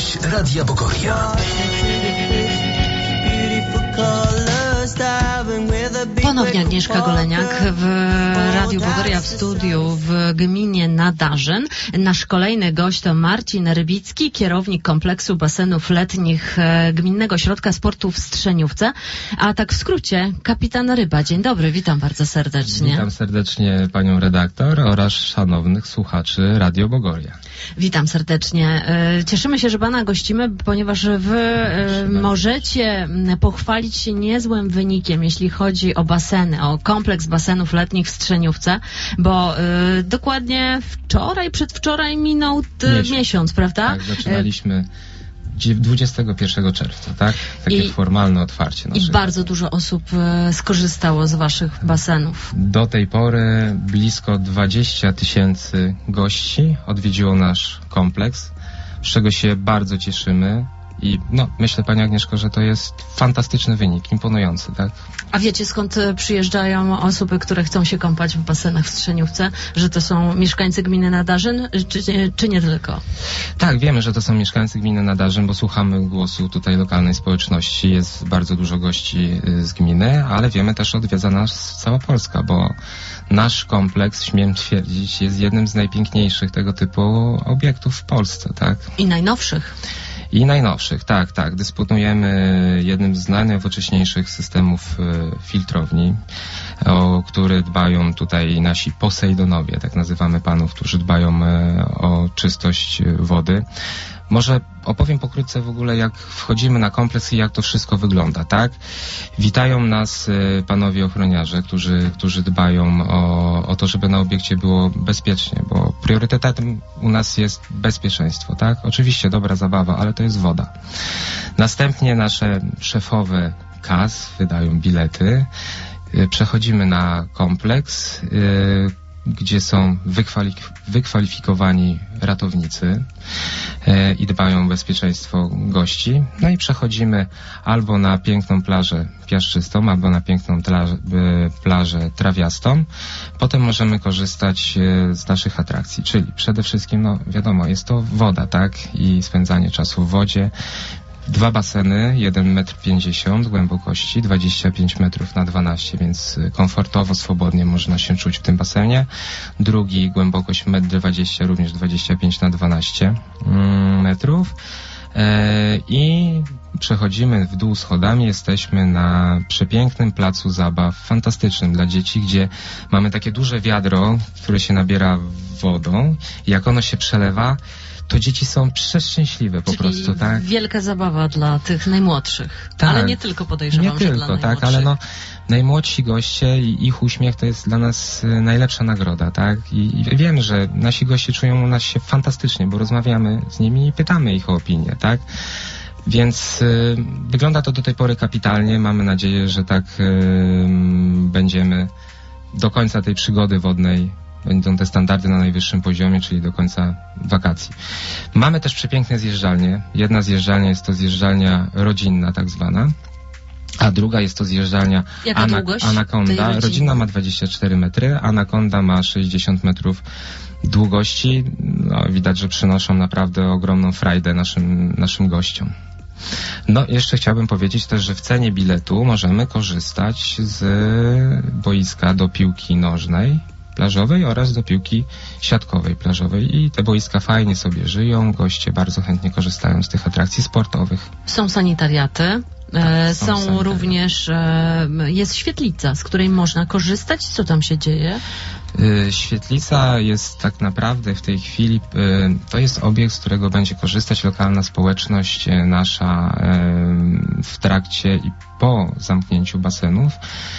Gość Radia Bogoria. Ponownie Agnieszka Goleniak w Radiu Bogoria w studiu w gminie Nadarzyn. Nasz kolejny gość to Marcin Rybicki, kierownik kompleksu basenów letnich Gminnego Ośrodka Sportu w Strzeniówce. A tak w skrócie, kapitan Ryba. Dzień dobry, witam bardzo serdecznie. Witam serdecznie panią redaktor oraz szanownych słuchaczy Radio Bogoria. Witam serdecznie. Cieszymy się, że pana gościmy, ponieważ wy możecie pochwalić się niezłym wynikiem, jeśli chodzi o baseny, o kompleks basenów letnich w Strzeniówce, bo dokładnie przedwczoraj minął miesiąc, prawda? Tak, zaczynaliśmy 21 czerwca, tak? Takie formalne otwarcie nasze. I bardzo dużo osób skorzystało z waszych basenów. Do tej pory blisko 20 000 gości odwiedziło nasz kompleks, z czego się bardzo cieszymy. I myślę, pani Agnieszko, że to jest fantastyczny wynik, imponujący, tak? A wiecie, skąd przyjeżdżają osoby, które chcą się kąpać w basenach w Strzeniówce? Że to są mieszkańcy gminy Nadarzyn, czy nie tylko? Tak, wiemy, że to są mieszkańcy gminy Nadarzyn, bo słuchamy głosu tutaj lokalnej społeczności. Jest bardzo dużo gości z gminy, ale wiemy też, że odwiedza nas cała Polska, bo nasz kompleks, śmiem twierdzić, jest jednym z najpiękniejszych tego typu obiektów w Polsce, tak? I najnowszych. I najnowszych, tak. Dysponujemy jednym z najnowocześniejszych systemów filtrowni, o które dbają tutaj nasi Posejdonowie, tak nazywamy panów, którzy dbają o czystość wody. Może opowiem pokrótce w ogóle, jak wchodzimy na kompleks i jak to wszystko wygląda, tak? Witają nas panowie ochroniarze, którzy dbają o to, żeby na obiekcie było bezpiecznie, bo priorytetem u nas jest bezpieczeństwo, tak? Oczywiście dobra zabawa, ale to jest woda. Następnie nasze szefowe kas wydają bilety. Przechodzimy na kompleks, gdzie są wykwalifikowani ratownicy i dbają o bezpieczeństwo gości. No i przechodzimy albo na piękną plażę piaszczystą, albo na piękną plażę trawiastą. Potem możemy korzystać z naszych atrakcji, czyli przede wszystkim, wiadomo, jest to woda, tak? I spędzanie czasu w wodzie. 2 baseny, 1,50 m głębokości, 25 metrów na 12, więc komfortowo, swobodnie można się czuć w tym basenie. Drugi głębokość 1,20 m, również 25 na 12 metrów. I przechodzimy w dół schodami, jesteśmy na przepięknym placu zabaw, fantastycznym dla dzieci, gdzie mamy takie duże wiadro, które się nabiera wodą. Jak ono się przelewa, to dzieci są przeszczęśliwe po prostu, tak? Wielka zabawa dla tych najmłodszych. Tak. Ale nie tylko, podejrzewam, nie tylko, dla najmłodszych. Tak, ale najmłodsi goście i ich uśmiech to jest dla nas najlepsza nagroda, tak? I wiem, że nasi goście czują u nas się fantastycznie, bo rozmawiamy z nimi i pytamy ich o opinię, tak? Więc wygląda to do tej pory kapitalnie. Mamy nadzieję, że tak będziemy do końca tej przygody wodnej. Będą te standardy na najwyższym poziomie, czyli do końca wakacji. Mamy też przepiękne zjeżdżalnie. Jedna zjeżdżalnia jest to zjeżdżalnia rodzinna tak zwana, a druga jest to zjeżdżalnia Anakonda. Rodzinna ma 24 metry, Anakonda ma 60 metrów długości. Widać, że przynoszą naprawdę ogromną frajdę naszym gościom. Jeszcze chciałbym powiedzieć też, że w cenie biletu możemy korzystać z boiska do piłki nożnej plażowej oraz do piłki siatkowej plażowej i te boiska fajnie sobie żyją, goście bardzo chętnie korzystają z tych atrakcji sportowych. Są sanitariaty, są również, jest świetlica, z której można korzystać. Co tam się dzieje? Świetlica jest tak naprawdę w tej chwili, to jest obiekt, z którego będzie korzystać lokalna społeczność nasza w trakcie i po zamknięciu basenów.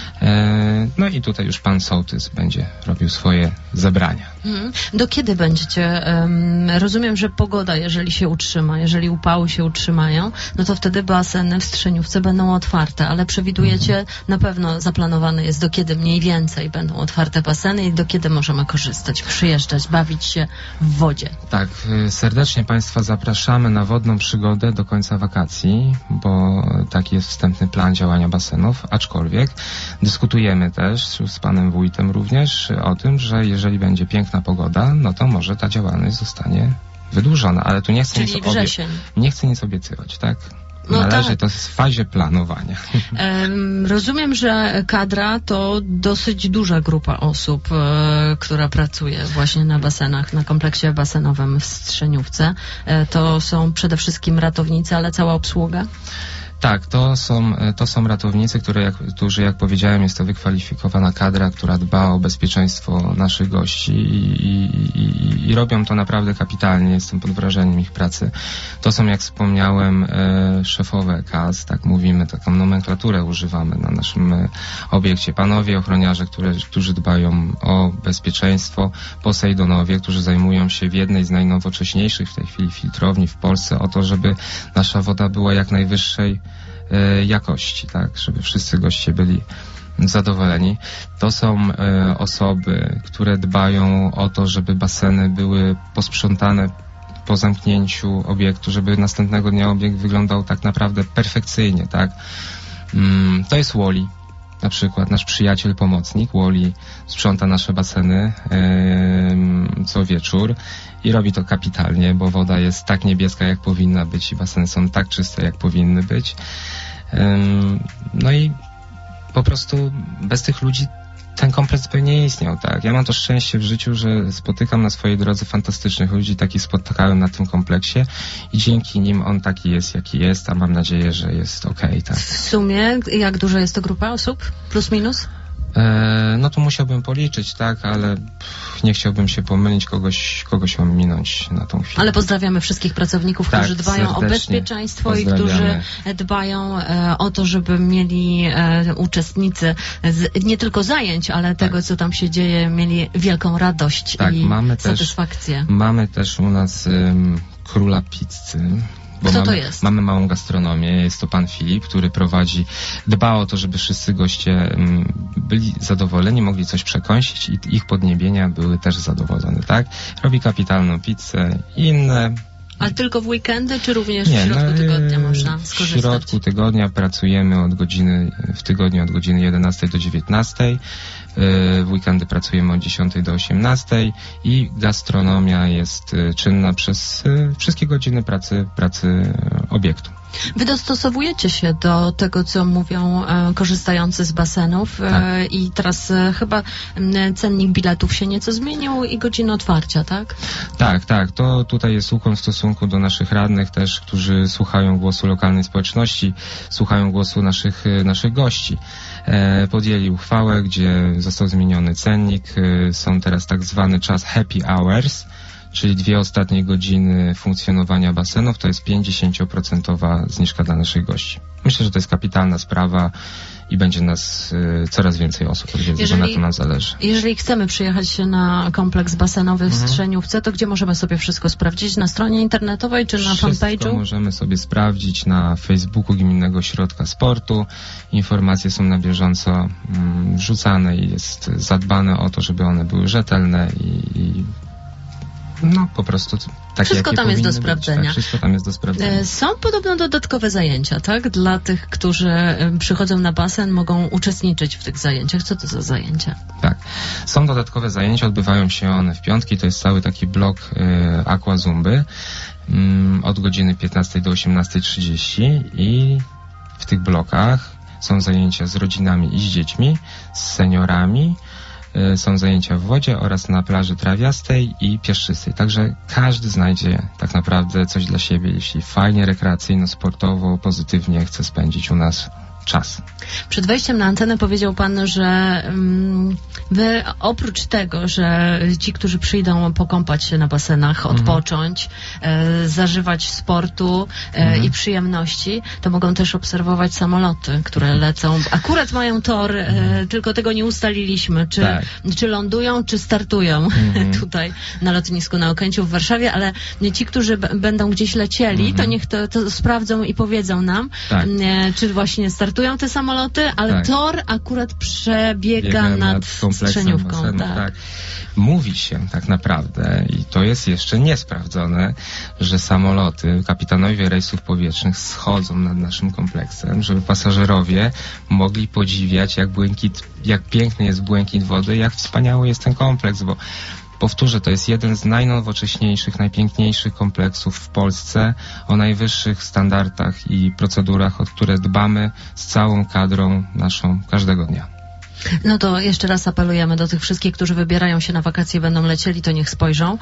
I tutaj już pan sołtys będzie robił swoje zebrania. Do kiedy będziecie? Rozumiem, że pogoda, jeżeli się utrzyma, jeżeli upały się utrzymają, to wtedy baseny w Strzeniówce będą otwarte, ale przewidujecie, na pewno zaplanowane jest, do kiedy mniej więcej będą otwarte baseny i do kiedy możemy korzystać, przyjeżdżać, bawić się w wodzie. Tak, serdecznie Państwa zapraszamy na wodną przygodę do końca wakacji, bo taki jest wstępny plan działania basenów, aczkolwiek dyskutujemy też z panem wójtem również o tym, że jeżeli będzie piękna pogoda, to może ta działalność zostanie wydłużona, ale tu nie chcę nie chcę nic obiecywać, tak? Należy to w fazie planowania. Rozumiem, że kadra to dosyć duża grupa osób, która pracuje właśnie na basenach, na kompleksie basenowym w Strzeniówce. To są przede wszystkim ratownicy, ale cała obsługa? Tak, to są ratownicy, którzy, jak powiedziałem, jest to wykwalifikowana kadra, która dba o bezpieczeństwo naszych gości i robią to naprawdę kapitalnie. Jestem pod wrażeniem ich pracy. To są, jak wspomniałem, szefowe KAS, tak mówimy, taką nomenklaturę używamy na naszym obiekcie. Panowie ochroniarze, którzy dbają o bezpieczeństwo, Posejdonowie, którzy zajmują się w jednej z najnowocześniejszych w tej chwili filtrowni w Polsce o to, żeby nasza woda była jak najwyższej jakości, tak, żeby wszyscy goście byli zadowoleni. To są osoby, które dbają o to, żeby baseny były posprzątane po zamknięciu obiektu, żeby następnego dnia obiekt wyglądał tak naprawdę perfekcyjnie, tak. To jest Woli, na przykład nasz przyjaciel, pomocnik. Woli sprząta nasze baseny co wieczór i robi to kapitalnie, bo woda jest tak niebieska, jak powinna być i baseny są tak czyste, jak powinny być. No i po prostu bez tych ludzi ten kompleks by nie istniał, tak. Ja mam to szczęście w życiu, że spotykam na swojej drodze fantastycznych ludzi, takich spotkałem na tym kompleksie i dzięki nim on taki jest, jaki jest, a mam nadzieję, że jest okej, tak. W sumie, jak duża jest to grupa osób? Plus, minus? No to musiałbym policzyć, tak, ale nie chciałbym się pomylić, kogoś ominąć na tą chwilę. Ale pozdrawiamy wszystkich pracowników, którzy dbają o bezpieczeństwo i którzy dbają o to, żeby mieli uczestnicy nie tylko zajęć, ale tego, co tam się dzieje, mieli wielką radość i satysfakcję. Mamy też u nas króla pizzy. Kto to jest? Mamy małą gastronomię, jest to pan Filip, który dba o to, żeby wszyscy goście byli zadowoleni, mogli coś przekąsić i ich podniebienia były też zadowolone, tak? Robi kapitalną pizzę i inne. Ale tylko w weekendy, czy również w środku tygodnia można skorzystać? W środku tygodnia pracujemy w tygodniu od godziny 11 do 19. W weekendy pracujemy od 10 do 18 i gastronomia jest czynna przez wszystkie godziny pracy obiektu. Wy dostosowujecie się do tego, co mówią korzystający z basenów i teraz chyba cennik biletów się nieco zmienił i godziny otwarcia, tak? Tak. To tutaj jest ukłon w stosunku do naszych radnych też, którzy słuchają głosu lokalnej społeczności, słuchają głosu naszych gości. Podjęli uchwałę, gdzie został zmieniony cennik. Są teraz tak zwany czas happy hours, czyli 2 ostatnie godziny funkcjonowania basenów, to jest 50% zniżka dla naszych gości. Myślę, że to jest kapitalna sprawa i będzie nas coraz więcej osób odwiedzać, bo na to nam zależy. Jeżeli chcemy przyjechać na kompleks basenowy w Strzeniówce, to gdzie możemy sobie wszystko sprawdzić? Na stronie internetowej czy na fanpage'u? Wszystko możemy sobie sprawdzić na Facebooku Gminnego Ośrodka Sportu. Informacje są na bieżąco wrzucane i jest zadbane o to, żeby one były rzetelne i po prostu takie, wszystko tam jest do sprawdzenia. Tak, wszystko tam jest do sprawdzenia. Są podobno dodatkowe zajęcia, tak? Dla tych, którzy przychodzą na basen, mogą uczestniczyć w tych zajęciach. Co to za zajęcia? Tak. Są dodatkowe zajęcia, odbywają się one w piątki. To jest cały taki blok aquazumby od godziny 15 do 18:30 i w tych blokach są zajęcia z rodzinami i z dziećmi, z seniorami. Są zajęcia w wodzie oraz na plaży trawiastej i piaszczystej. Także każdy znajdzie tak naprawdę coś dla siebie, jeśli fajnie, rekreacyjno, sportowo, pozytywnie chce spędzić u nas czas. Przed wejściem na antenę powiedział pan, że wy oprócz tego, że ci, którzy przyjdą pokąpać się na basenach, odpocząć, zażywać sportu i przyjemności, to mogą też obserwować samoloty, które lecą. Akurat mają tor, tylko tego nie ustaliliśmy, czy lądują, czy startują tutaj na lotnisku na Okęciu w Warszawie, ale ci, którzy będą gdzieś lecieli, to niech to sprawdzą i powiedzą nam, czy właśnie startują te samoloty, ale tor akurat przebiega nad Strzeniówką. Tak. Mówi się tak naprawdę, i to jest jeszcze niesprawdzone, że samoloty, kapitanowie rejsów powietrznych schodzą nad naszym kompleksem, żeby pasażerowie mogli podziwiać, jak piękny jest błękit wody, jak wspaniały jest ten kompleks, bo Powtórzę, to jest jeden z najnowocześniejszych, najpiękniejszych kompleksów w Polsce, o najwyższych standardach i procedurach, o które dbamy z całą kadrą naszą każdego dnia. No to jeszcze raz apelujemy do tych wszystkich, którzy wybierają się na wakacje, będą lecieli, to niech spojrzą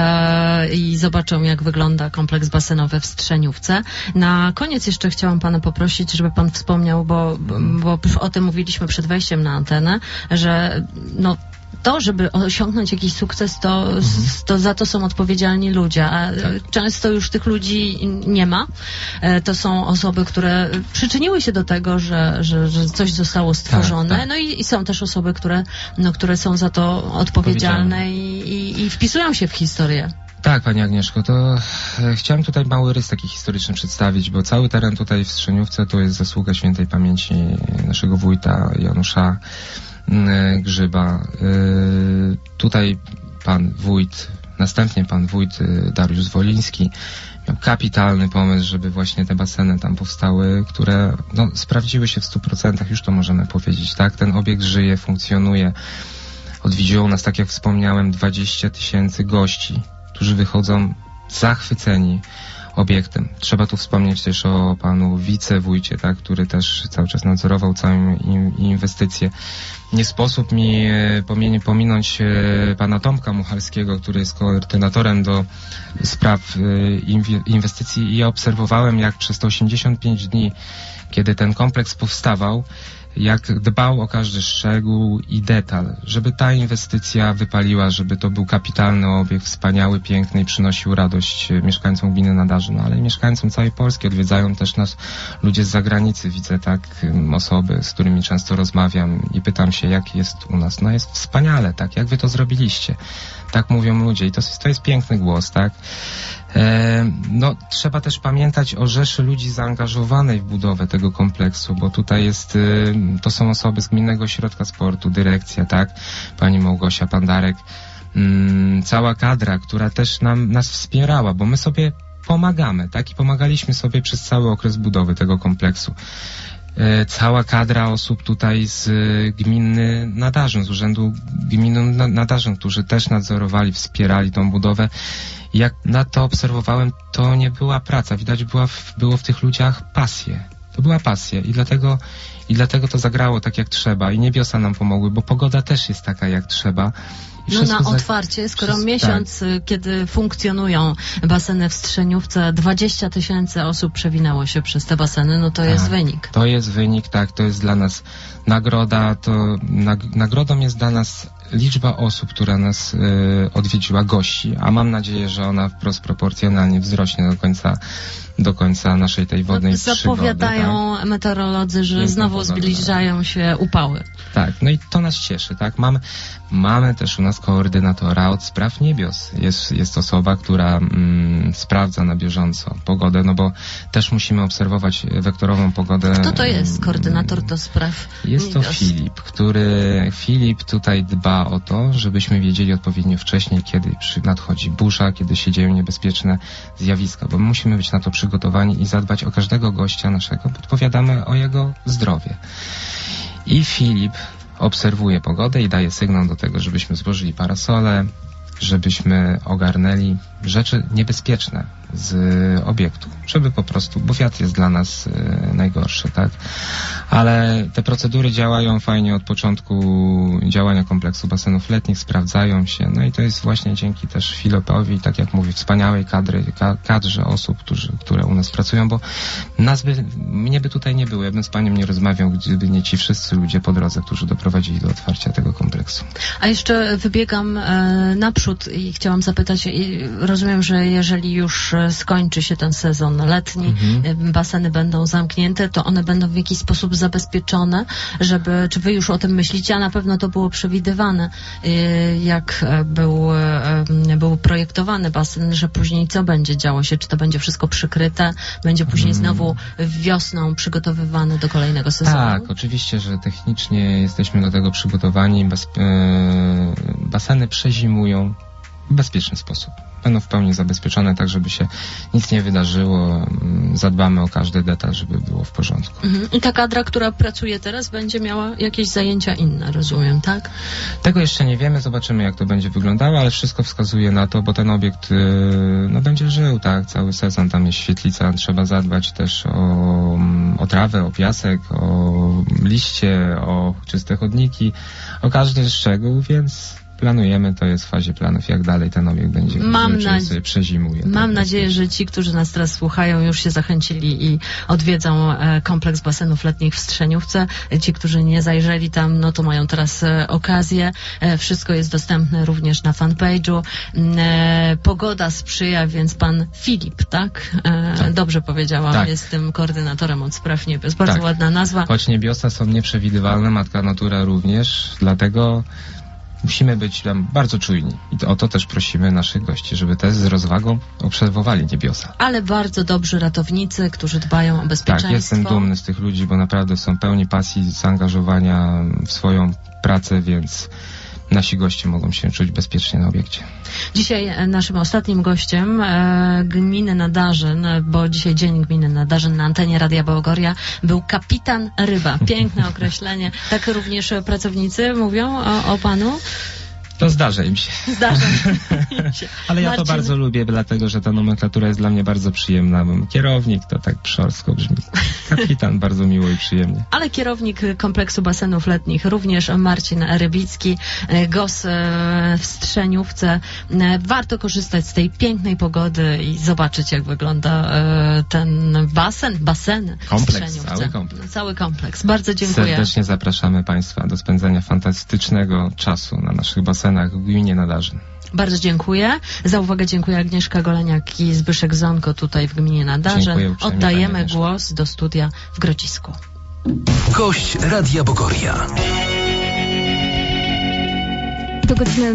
i zobaczą, jak wygląda kompleks basenowy w Strzeniówce. Na koniec jeszcze chciałam pana poprosić, żeby pan wspomniał, bo o tym mówiliśmy przed wejściem na antenę, że no to, żeby osiągnąć jakiś sukces, to za to są odpowiedzialni ludzie, a często już tych ludzi nie ma. To są osoby, które przyczyniły się do tego, że coś zostało stworzone. Tak. No i są też osoby, które są za to odpowiedzialne i wpisują się w historię. Tak, Pani Agnieszko, to chciałem tutaj mały rys taki historyczny przedstawić, bo cały teren tutaj w Strzeniówce to jest zasługa świętej pamięci naszego wójta Janusza Grzyba. Tutaj następnie pan wójt Dariusz Zwoliński miał kapitalny pomysł, żeby właśnie te baseny tam powstały, które sprawdziły się w 100%, już to możemy powiedzieć, tak? Ten obiekt żyje, funkcjonuje. Odwiedziło nas, tak jak wspomniałem, 20 000 gości, którzy wychodzą zachwyceni obiektem. Trzeba tu wspomnieć też o panu wicewójcie, tak, który też cały czas nadzorował całą inwestycję. Nie sposób mi pominąć pana Tomka Muchalskiego, który jest koordynatorem do spraw inwestycji, i ja obserwowałem, jak przez te 85 dni, kiedy ten kompleks powstawał, jak dbał o każdy szczegół i detal, żeby ta inwestycja wypaliła, żeby to był kapitalny obiekt, wspaniały, piękny i przynosił radość mieszkańcom gminy Nadarzyn, ale i mieszkańcom całej Polski. Odwiedzają też nas ludzie z zagranicy, widzę osoby, z którymi często rozmawiam i pytam się, jak jest u nas. No jest wspaniale, tak, jak wy to zrobiliście. Tak mówią ludzie i to jest piękny głos, tak. Trzeba też pamiętać o rzeszy ludzi zaangażowanej w budowę tego kompleksu, bo tutaj to są osoby z Gminnego Ośrodka Sportu, dyrekcja, tak, pani Małgosia, pan Darek, cała kadra, która też nas wspierała, bo my sobie pomagamy, tak, i pomagaliśmy sobie przez cały okres budowy tego kompleksu. Cała kadra osób tutaj z gminy Nadarzyn, z Urzędu Gminy Nadarzyn, którzy też nadzorowali, wspierali tą budowę. Jak na to obserwowałem, to nie była praca. Widać było w tych ludziach pasję. To była pasja i dlatego to zagrało tak, jak trzeba. I niebiosa nam pomogły, bo pogoda też jest taka, jak trzeba. Na otwarcie, skoro miesiąc, kiedy funkcjonują baseny w Strzeniówce, 20 000 osób przewinęło się przez te baseny, to jest wynik. To jest wynik, tak, to jest dla nas nagroda, nagrodą jest dla nas liczba osób, która nas odwiedziła, gości, a mam nadzieję, że ona wprost proporcjonalnie wzrośnie do końca naszej tej wodnej przygody. Zapowiadają meteorolodzy, że znowu zbliżają się upały. Tak, no i to nas cieszy, tak. Mamy też u nas koordynatora od spraw niebios. Jest osoba, która sprawdza na bieżąco pogodę, bo też musimy obserwować wektorową pogodę. Kto to jest koordynator do spraw niebios? Jest to Filip tutaj dba o to, żebyśmy wiedzieli odpowiednio wcześniej, kiedy nadchodzi burza, kiedy się dzieją niebezpieczne zjawiska, bo my musimy być na to przygotowani i zadbać o każdego gościa naszego, podpowiadamy o jego zdrowie. I Filip obserwuje pogodę i daje sygnał do tego, żebyśmy złożyli parasole, żebyśmy ogarnęli rzeczy niebezpieczne z obiektu, żeby po prostu, bo wiatr jest dla nas najgorszy, tak? Ale te procedury działają fajnie od początku działania kompleksu basenów letnich, sprawdzają się, no i to jest właśnie dzięki też Filipowi, tak jak mówię, wspaniałej kadrze osób, które u nas pracują, bo mnie by tutaj nie było, ja bym z panią nie rozmawiał, gdyby nie ci wszyscy ludzie po drodze, którzy doprowadzili do otwarcia tego kompleksu. A jeszcze wybiegam naprzód i chciałam zapytać, rozumiem, że jeżeli już skończy się ten sezon letni, baseny będą zamknięte, to one będą w jakiś sposób zabezpieczone, czy wy już o tym myślicie, a na pewno to było przewidywane, jak był projektowany basen, że później co będzie działo się, czy to będzie wszystko przykryte, będzie później znowu wiosną przygotowywane do kolejnego sezonu? Tak, oczywiście, że technicznie jesteśmy do tego przygotowani, baseny przezimują w bezpieczny sposób. będą w pełni zabezpieczone, tak żeby się nic nie wydarzyło. Zadbamy o każdy detal, żeby było w porządku. I ta kadra, która pracuje teraz, będzie miała jakieś zajęcia inne, rozumiem, tak? Tego jeszcze nie wiemy, zobaczymy jak to będzie wyglądało, ale wszystko wskazuje na to, bo ten obiekt będzie żył, tak, cały sezon, tam jest świetlica, trzeba zadbać też o trawę, o piasek, o liście, o czyste chodniki, o każdy szczegół, więc planujemy, to jest w fazie planów, jak dalej ten obiekt będzie sobie przezimuje. Mam nadzieję, że ci, którzy nas teraz słuchają, już się zachęcili i odwiedzą kompleks basenów letnich w Strzeniówce. Ci, którzy nie zajrzeli tam, no to mają teraz okazję. Wszystko jest dostępne również na fanpage'u. Pogoda sprzyja, więc pan Filip, tak? Dobrze powiedziałam, tak. Jest tym koordynatorem od spraw niebios. Bardzo ładna nazwa. Choć niebiosa są nieprzewidywalne, matka natura również, dlatego musimy być tam bardzo czujni. I o to też prosimy naszych gości, żeby też z rozwagą obserwowali niebiosa. Ale bardzo dobrzy ratownicy, którzy dbają o bezpieczeństwo. Tak, jestem dumny z tych ludzi, bo naprawdę są pełni pasji, zaangażowania w swoją pracę, więc nasi goście mogą się czuć bezpiecznie na obiekcie. Dzisiaj naszym ostatnim gościem gminy Nadarzyn, bo dzisiaj Dzień Gminy Nadarzyn na antenie Radia Białgoria, był kapitan Ryba. Piękne określenie. Tak również pracownicy mówią o panu? To zdarza im się. Zdarza im się. Ale ja to bardzo lubię, dlatego że ta nomenklatura jest dla mnie bardzo przyjemna. Kierownik to tak szorstko brzmi. Kapitan bardzo miło i przyjemnie. Ale kierownik kompleksu basenów letnich, również Marcin Rybicki, GOS w Strzeniówce. Warto korzystać z tej pięknej pogody i zobaczyć, jak wygląda ten baseny w Strzeniówce. Cały kompleks. Bardzo dziękuję. Serdecznie zapraszamy Państwa do spędzania fantastycznego czasu na naszych basenach w gminie Nadarzyn. Bardzo dziękuję. Za uwagę dziękuję Agnieszka Goleniak i Zbyszek Zonko tutaj w gminie Nadarzyn. Oddajemy głos do studia w Grodzisku. Gość Radia Bogoria. Do godziny